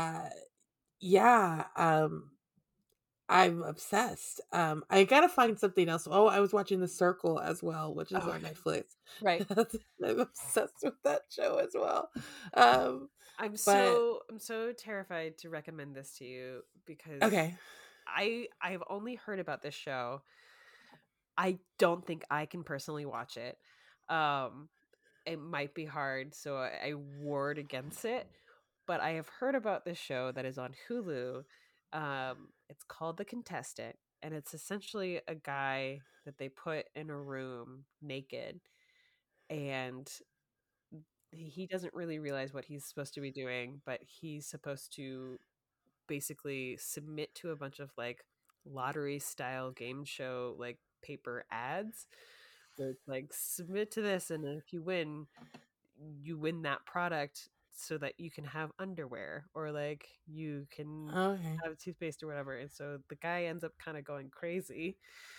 I'm obsessed. I gotta find something else. Oh, I was watching The Circle as well, which is on Netflix. Right. I'm obsessed with that show as well. I'm so terrified to recommend this to you, because I've only heard about this show. I don't think I can personally watch it. It might be hard, so I ward against it. But I have heard about this show that is on Hulu. It's called The Contestant, and it's essentially a guy that they put in a room naked, and he doesn't really realize what he's supposed to be doing, but he's supposed to basically submit to a bunch of like lottery style game show like paper ads, where it's like, submit to this, and if you win that product, so that you can have underwear, or like you can have toothpaste or whatever. And so the guy ends up kind of going crazy.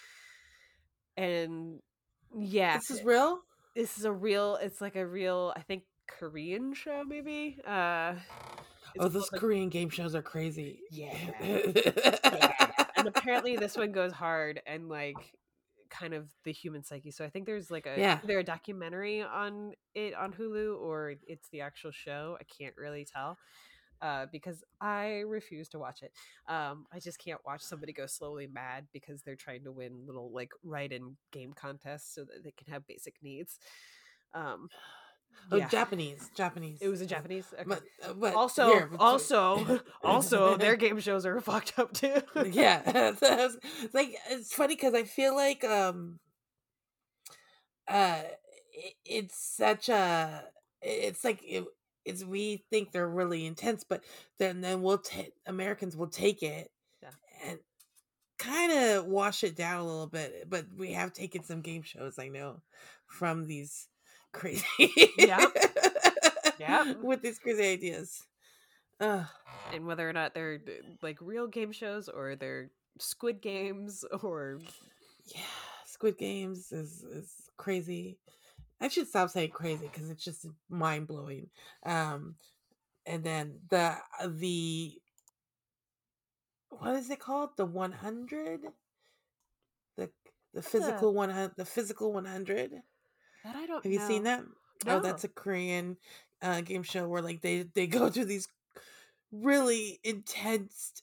And this is real? It's like a real, I think, Korean show maybe. Those Korean game shows are crazy. Yeah. And apparently this one goes hard and like kind of the human psyche. So I think there's like either a documentary on it on Hulu, or it's the actual show. I can't really tell, because I refuse to watch it. I just can't watch somebody go slowly mad because they're trying to win little like write-in game contests so that they can have basic needs. Oh, Yeah. Japanese. It was a Japanese. Okay. But Also, here, their game shows are fucked up too. yeah. Like, it's funny because I feel like it's such a it's like it's we think they're really intense, but then we'll take Americans will take it Yeah. and kind of wash it down a little bit. But we have taken some game shows, I know, from these crazy Yep. with these crazy ideas. Ugh. And whether or not they're like real game shows or they're Squid Games or Yeah, Squid Games is crazy. I should stop saying crazy because it's just mind blowing. And then the what is it called? The 100, the That's physical 100, the physical 100. that I don't Have you seen know. that? No. Oh, that's a Korean game show where like they go through these really intense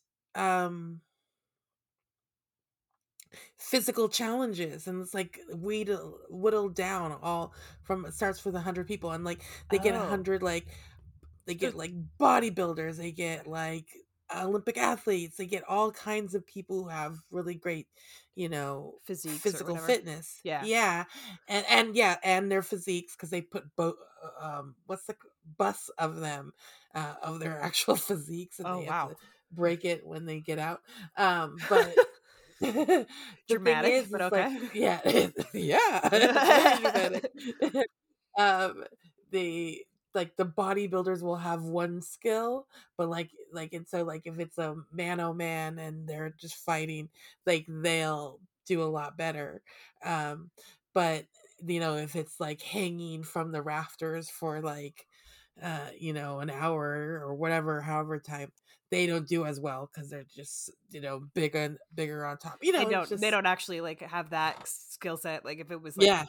physical challenges, and it's like whittled down all from it starts with 100 people, and like they get 100 like they get like bodybuilders, they get like Olympic athletes, they get all kinds of people who have really great, Physiques or physical whatever. fitness. Yeah. And their physiques, because they put what's the bus of them of their actual physiques, and they have to break it when they get out. But the Dramatic, thing is, but it's okay. like, yeah, yeah, it's very dramatic. They like the bodybuilders will have one skill, but and so like if it's a man and they're just fighting, like they'll do a lot better. But if it's like hanging from the rafters for like an hour or whatever, however time, they don't do as well because they're just bigger on top. They don't actually like have that skill set. Like if it was like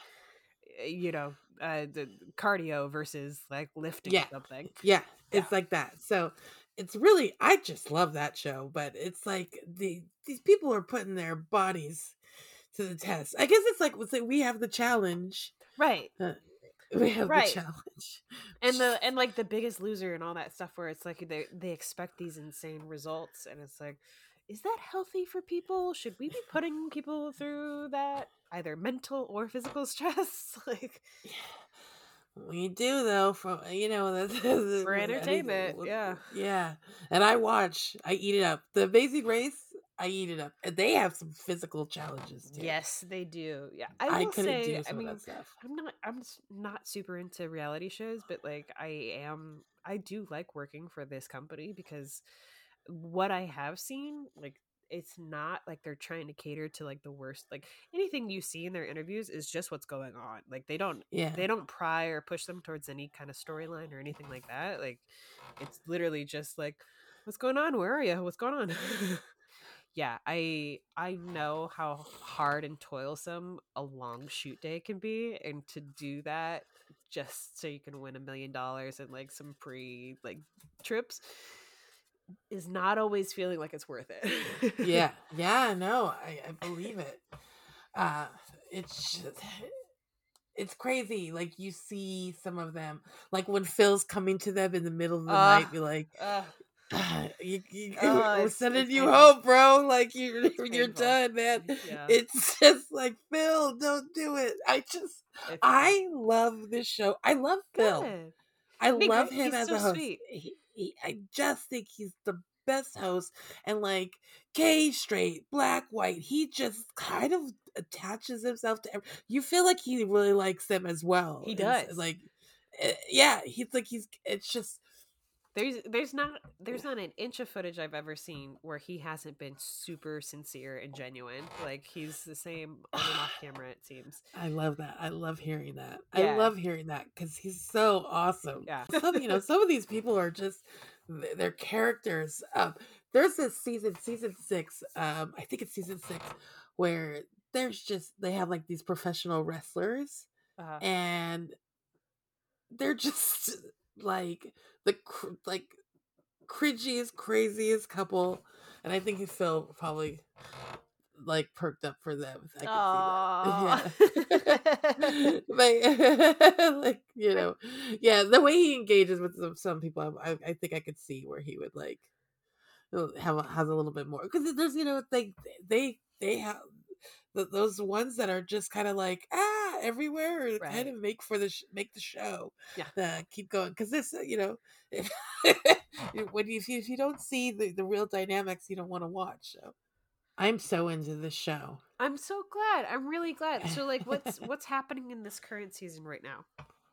the cardio versus like lifting something. Yeah, it's like that. So it's really, I just love that show, but it's like these people are putting their bodies to the test. I guess it's like we have the challenge, right? We have the challenge, and like The Biggest Loser and all that stuff, where it's like they expect these insane results, and it's like, is that healthy for people? Should we be putting people through that, either mental or physical stress? Like, we do though, for for entertainment. Yeah. And I eat it up. The Amazing Race, I eat it up. And they have some physical challenges too. Yes, they do. Yeah, I couldn't do some of that stuff. I'm not super into reality shows, but like I do like working for this company, because what I have seen, like, it's not like they're trying to cater to like the worst. Like anything you see in their interviews is just what's going on. Like they don't pry or push them towards any kind of storyline or anything like that. Like it's literally just like, what's going on? Where are you? What's going on? Yeah, I know how hard and toilsome a long shoot day can be, and to do that just so you can win $1 million and like some free like trips is not always feeling like it's worth it. Yeah, no, I believe it. It's crazy. Like you see some of them, like when Phil's coming to them in the middle of the night, be like, we're sending you home, bro. Like you're done, man. Yeah. It's just like, Phil, don't do it. I love this show. I love Phil. Good. I love him He's as so a host. sweet. I just think he's the best host, and like gay, straight, black, white, he just kind of attaches himself to you feel like he really likes them as well. He does. It's like, it's just there's not an inch of footage I've ever seen where he hasn't been super sincere and genuine. Like he's the same on and off camera, it seems. I love that. I love hearing that. Yeah. I love hearing that because he's so awesome. Yeah. Some of these people are just their characters. There's this season 6. I think it's season 6, where they have like these professional wrestlers, and they're just like the cringiest, craziest couple. And I think Phil probably like perked up for them. I Aww. could see that. Yeah. Like, yeah, the way he engages with some people, I think I could see where he would like has a little bit more, because there's they have those ones that are just kind of like everywhere, kind of make make the show keep going, because this if, if you don't see the real dynamics, you don't want to watch. So I'm so into this show. I'm so glad. I'm really glad. So like what's happening in this current season right now?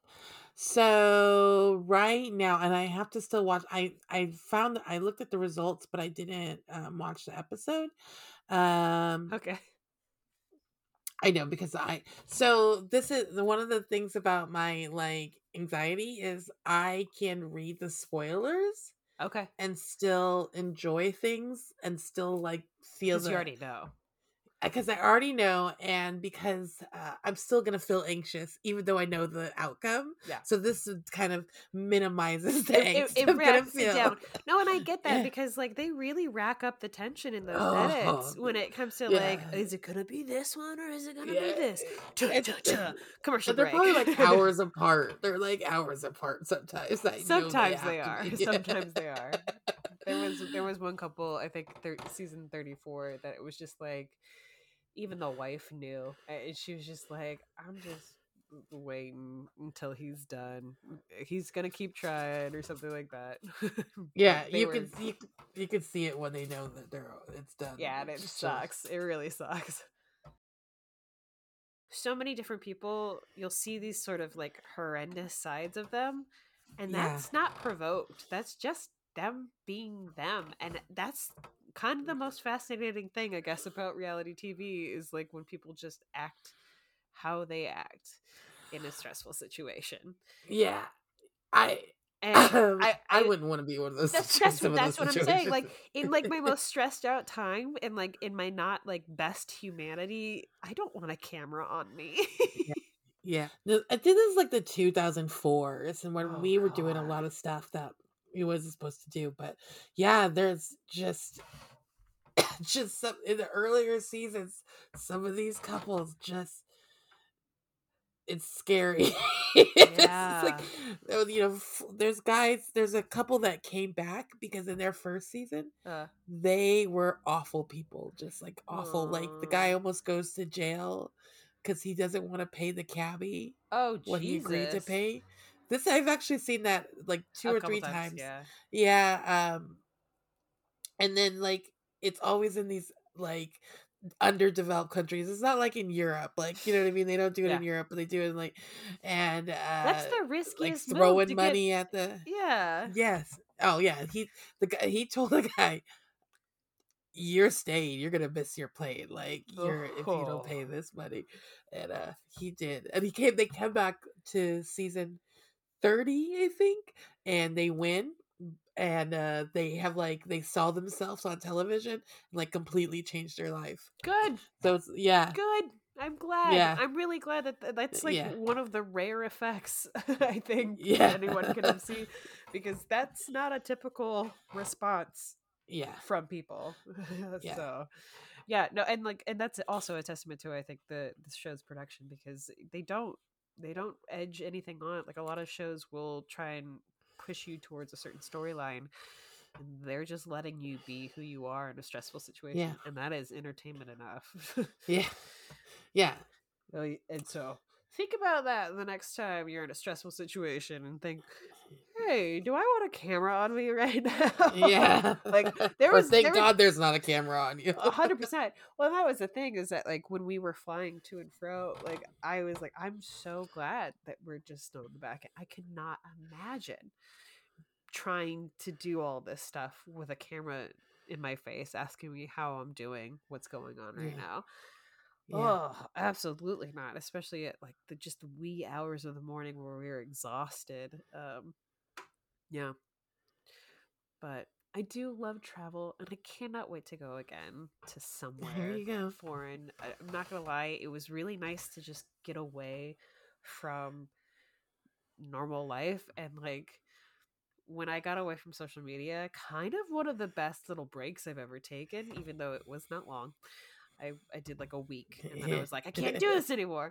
So right now, and I have to still watch. I found that I looked at the results, but I didn't watch the episode. Okay. I know, because so this is one of the things about my like anxiety is I can read the spoilers, Okay, and still enjoy things and still like feel because you already know. Because I already know, and because I'm still gonna feel anxious even though I know the outcome. Yeah. So this kind of minimizes the angst It I'm gonna wraps it feel. down. No, and I get that, because like they really rack up the tension in those edits when it comes to like, is it gonna be this one or is it gonna be this? Commercial They're break. probably like hours apart. They're like hours apart sometimes. Sometimes they are. Sometimes they are. There was one couple, I think season 34, that it was just like, even the wife knew, and she was just like, I'm just waiting until he's done. He's gonna keep trying or something like that. Yeah, you can see it when they know that it's done. Yeah, and it sucks. It really sucks. So many different people, you'll see these sort of like horrendous sides of them, and that's not provoked. That's just them being them, and that's kind of the most fascinating thing, I guess, about reality TV, is like when people just act how they act in a stressful situation. Yeah, I wouldn't want to be one of those. That's what I'm saying. Like in like my most stressed out time, and like in my not like best humanity, I don't want a camera on me. Yeah. No, I think this is like the 2004s, and when we were doing a lot of stuff that we wasn't supposed to do. But yeah, there's just some in the earlier seasons, some of these couples just, it's scary. Yeah. It's like, there's a couple that came back because in their first season, they were awful people, just like awful. Like the guy almost goes to jail because he doesn't want to pay the cabbie what he agreed to pay. This, I've actually seen that like two or three times. Yeah. And then like it's always in these like underdeveloped countries. It's not like in Europe, like, you know what I mean? They don't do it in Europe, but they do it in like, and that's the riskiest, like throwing money at the yes. Oh yeah, he told the guy, you're staying, you're gonna miss your plane, like if you don't pay this money. And he did, and they come back to season 30, I think, and they win. And they have like, they saw themselves on television and like completely changed their life. Good. So it's good. I'm glad. Yeah. I'm really glad that's like one of the rare effects I think Yeah. anyone can have seen, because that's not a typical response from people. So no, and that's also a testament to, I think, the show's production, because they don't edge anything on it. Like a lot of shows will try and push you towards a certain storyline, and they're just letting you be who you are in a stressful situation, and that is entertainment enough. Yeah. And so think about that the next time you're in a stressful situation, and think, hey, do I want a camera on me right now? Yeah. Like thank God there's not a camera on you. 100%. Well, that was the thing, is that like when we were flying to and fro, like I was like, I'm so glad that we're just on the back end. I could not imagine trying to do all this stuff with a camera in my face asking me how I'm doing, what's going on right now. Oh, absolutely not, especially at like the wee hours of the morning where we were exhausted. But I do love travel, and I cannot wait to go again to somewhere foreign. I'm not gonna lie, it was really nice to just get away from normal life, and like when I got away from social media, kind of one of the best little breaks I've ever taken, even though it was not long. I did like a week, and then I was like, I can't do this anymore.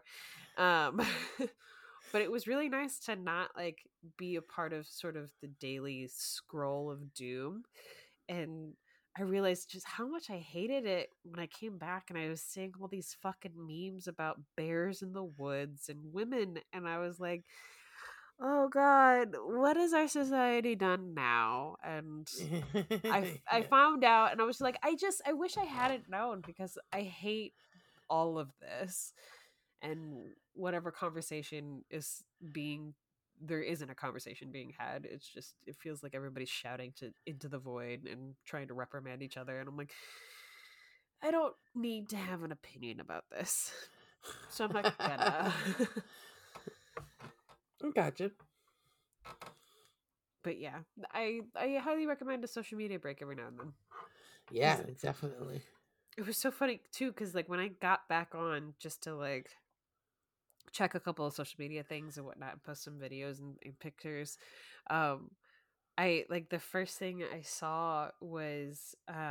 But it was really nice to not like be a part of sort of the daily scroll of doom. And I realized just how much I hated it when I came back and I was seeing all these fucking memes about bears in the woods and women. And I was like, oh God, what has our society done now? And I found out, and I was like, I wish I hadn't known, because I hate all of this. And whatever conversation there isn't a conversation being had. It's just, it feels like everybody's shouting into the void and trying to reprimand each other. And I'm like, I don't need to have an opinion about this, so I'm not gonna. Gotcha. But yeah, I highly recommend a social media break every now and then. Yeah, definitely. It was so funny too, because like when I got back on just to like check a couple of social media things and whatnot, and post some videos and pictures, I like the first thing I saw was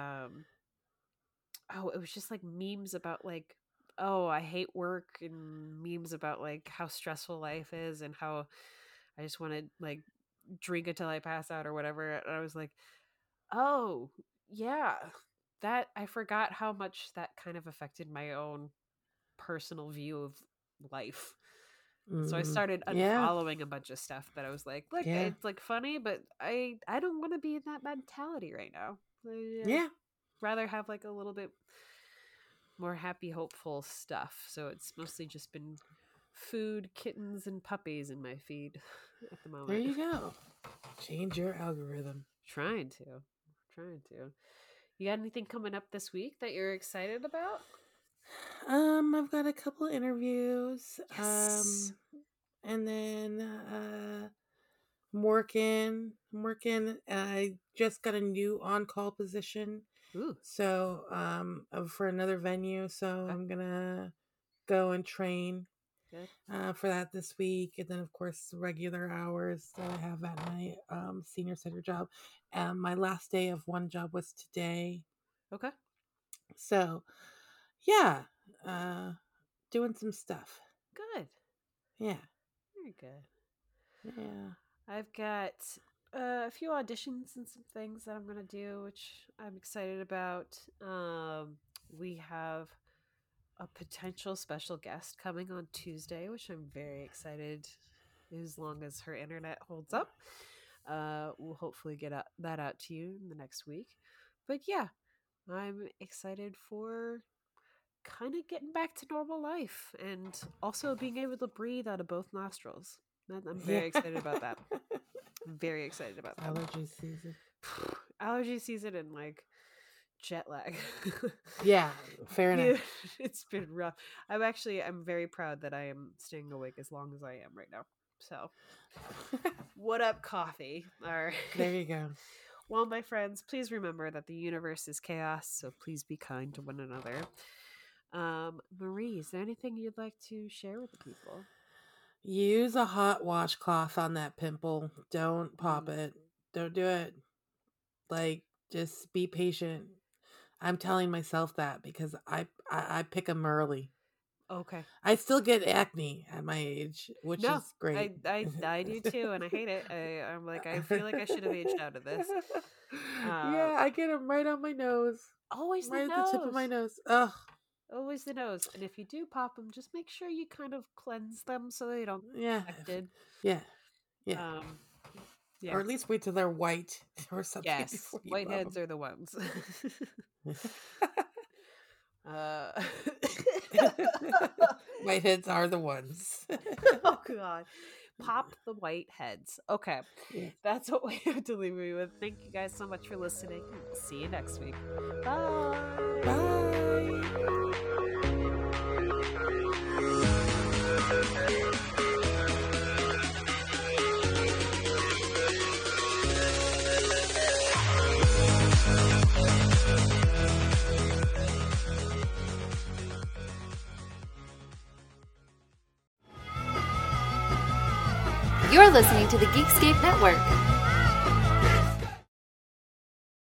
it was just like memes about like, oh, I hate work, and memes about like how stressful life is and how I just want to like drink until I pass out or whatever. And I was like, oh yeah, that I forgot how much that kind of affected my own personal view of life. So I started unfollowing a bunch of stuff that I was like, look, it's like funny, but I don't want to be in that mentality right now. Rather have like a little bit more happy, hopeful stuff. So it's mostly just been food, kittens, and puppies in my feed at the moment. There you go. Change your algorithm. Trying to. You got anything coming up this week that you're excited about? I've got a couple interviews. Yes. And then I'm working. I just got a new on-call position. Ooh. So for another venue. So I'm gonna go and train for that this week, and then of course regular hours that I have at my senior center job. My last day of one job was today. Okay. So yeah, doing some stuff. Good. Yeah. Very good. Yeah. I've got a few auditions and some things that I'm going to do, which I'm excited about. We have a potential special guest coming on Tuesday, which I'm very excited, as long as her internet holds up. We'll hopefully get that out to you in the next week. But yeah, I'm excited for kind of getting back to normal life, and also being able to breathe out of both nostrils. I'm very excited about that. Very excited about that. Allergy season and like jet lag. Yeah, fair enough. It's been rough. I'm very proud that I am staying awake as long as I am right now. So what up, coffee? All right. There you go. Well, my friends, please remember that the universe is chaos, so please be kind to one another. Marie, is there anything you'd like to share with the people? Use a hot washcloth on that pimple. Don't pop it. Don't do it. Like, just be patient. I'm telling myself that because I pick them early. Okay. I still get acne at my age, which is great. I do too, and I hate it. I'm like, I feel like I should have aged out of this. Yeah, I get them right on my nose. Always right the at nose. the tip of my nose. Ugh. Always the nose. And if you do pop them, just make sure you kind of cleanse them so they don't get infected. Yeah. Yeah. Or at least wait till they're white or something. Yes, whiteheads are the ones. Whiteheads are the ones. Oh God. Pop the white heads. Okay. Yeah. That's what we have to leave you with. Thank you guys so much for listening. See you next week. Bye. Bye. You're listening to the Geekscape Network.